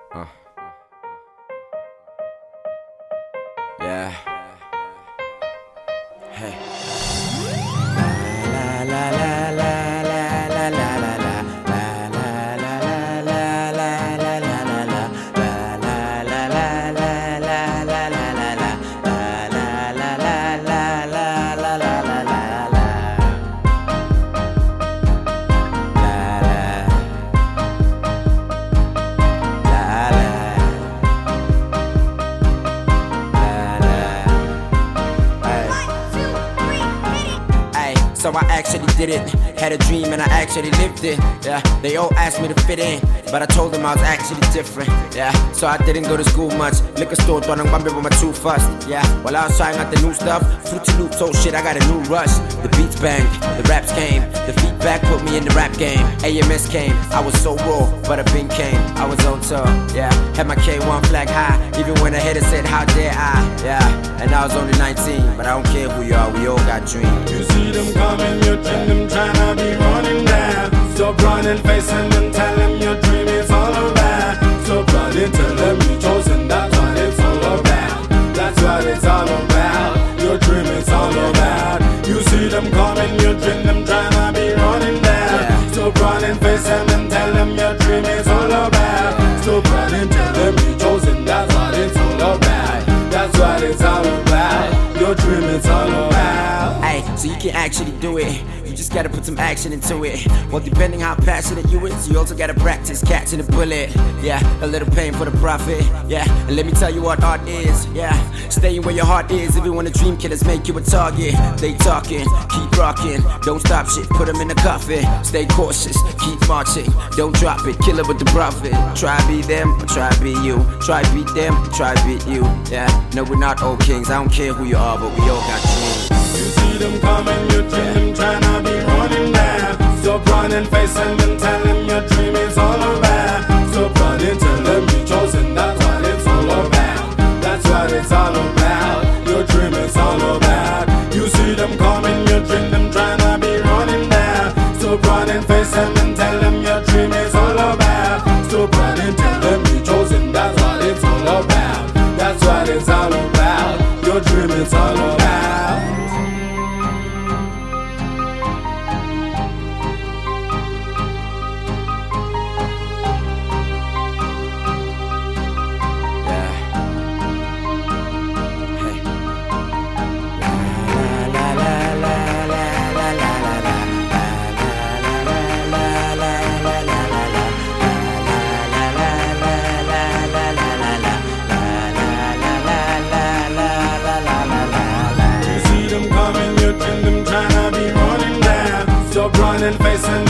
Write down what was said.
Uh. Yeah. Hey. La la la la la la la la la la la la la la la la So I actually did it, had a dream and I actually lived it. Yeah, they all asked me to fit in, but I told them I was actually different. Yeah, so I didn't go to school much. Liquor store, thought I'm bumping with my too fast. Yeah, while I was trying out the new stuff, Fruity Loops, oh shit, I got a new rush. The beats banged, the raps came, the feedback put me in the rap game. AMS came, I was so raw, but a bin came. I was on tour, yeah, had my K1 flag high, even when a hater said how dare I. Yeah, and I was only 19, but I don't care who you are, we all got dreams. You see them coming, you train them tryna be running down. Stop running, facing them, tell them your dream is all about. Stop running, tell them you chosen, that's what it's all about. That's what it's all about, your dream is all about. You see them coming, you train them tryna be running down. Stop running, facing them, tell them your dream is all about. Stop running, tell them you chosen, that's what it's all about. That's what it's all about, your dream is all about. Hey, so you can actually do it, you just gotta put some action into it. Well, depending how passionate you is, you also gotta practice catching the bullet. Yeah, a little pain for the profit. Yeah, and let me tell you what art is. Yeah, staying where your heart is. Even when the dream killers make you a target, they talking, keep rocking, don't stop shit, put them in the coffin. Stay cautious, keep marching, don't drop it, kill it with the profit. Try be them, or try be you. Try beat them, try beat you. Yeah, no, we're not old kings, I don't care who you are, but we all got dreams. You see them coming, you train them tryna be running down. Stop running, facing them, tell them your dream is all about. Stop running, tell them you chosen, that's what it's all about. That's what it's all about, your dream is all about. You see them coming, you train them tryna be running down. Stop running, facing them, tell them your dream is all about. Stop running, tell them you chosen, that's what it's all about. That's what it's all about, your dream is all about. Running, facing